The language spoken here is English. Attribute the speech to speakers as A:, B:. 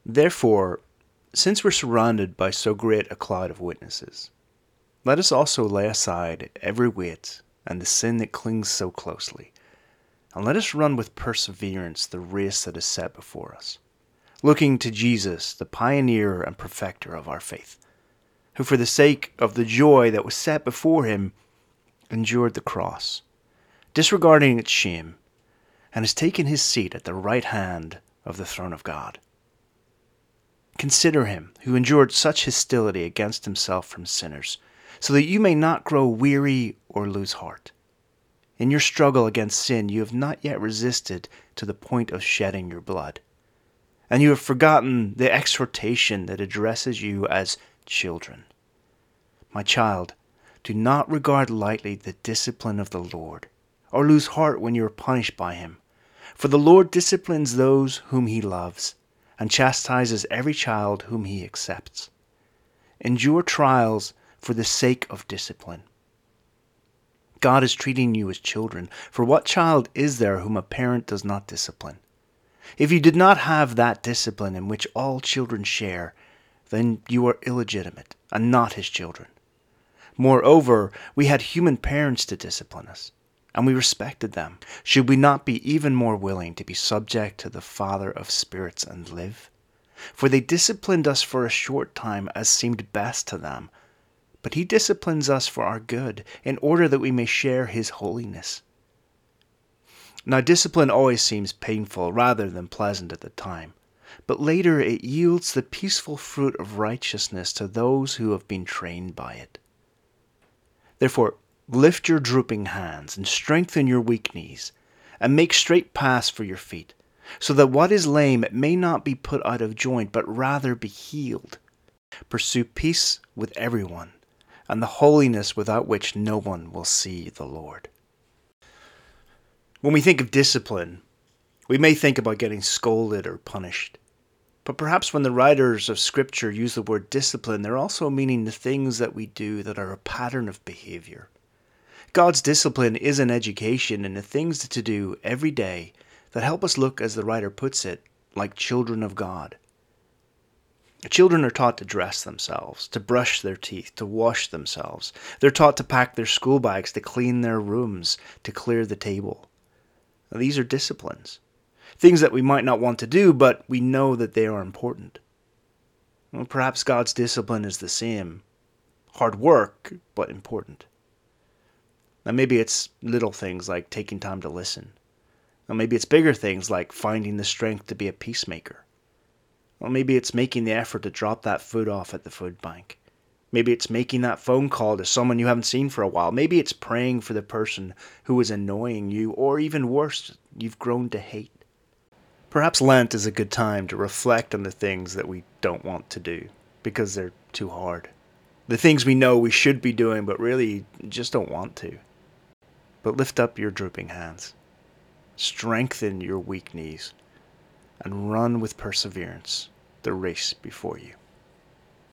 A: Therefore, since we're surrounded by so great a cloud of witnesses, let us also lay aside every weight and the sin that clings so closely, and let us run with perseverance the race that is set before us, looking to Jesus, the pioneer and perfecter of our faith, who for the sake of the joy that was set before him endured the cross, disregarding its shame, and has taken his seat at the right hand of the throne of God. Consider him who endured such hostility against himself from sinners, so that you may not grow weary or lose heart. In your struggle against sin, you have not yet resisted to the point of shedding your blood, and you have forgotten the exhortation that addresses you as children. My child, do not regard lightly the discipline of the Lord, or lose heart when you are punished by him. For the Lord disciplines those whom he loves, and chastises every child whom he accepts. Endure trials for the sake of discipline. God is treating you as children, for what child is there whom a parent does not discipline? If you did not have that discipline in which all children share, then you are illegitimate and not his children. Moreover, we had human parents to discipline us, and we respected them. Should we not be even more willing to be subject to the Father of spirits and live? For they disciplined us for a short time as seemed best to them, but he disciplines us for our good, in order that we may share his holiness. Now discipline always seems painful rather than pleasant at the time, but later it yields the peaceful fruit of righteousness to those who have been trained by it. Therefore, lift your drooping hands and strengthen your weak knees, and make straight paths for your feet, so that what is lame may not be put out of joint, but rather be healed. Pursue peace with everyone, and the holiness without which no one will see the Lord. When we think of discipline, we may think about getting scolded or punished. But perhaps when the writers of Scripture use the word discipline, they're also meaning the things that we do that are a pattern of behavior. God's discipline is an education in the things to do every day that help us look, as the writer puts it, like children of God. Children are taught to dress themselves, to brush their teeth, to wash themselves. They're taught to pack their school bags, to clean their rooms, to clear the table. Now, these are disciplines. Things that we might not want to do, but we know that they are important. Well, perhaps God's discipline is the same. Hard work, but important. Now maybe it's little things like taking time to listen. Or maybe it's bigger things like finding the strength to be a peacemaker. Or maybe it's making the effort to drop that food off at the food bank. Maybe it's making that phone call to someone you haven't seen for a while. Maybe it's praying for the person who is annoying you, or even worse, you've grown to hate. Perhaps Lent is a good time to reflect on the things that we don't want to do because they're too hard. The things we know we should be doing but really just don't want to. But lift up your drooping hands, strengthen your weak knees, and run with perseverance the race before you.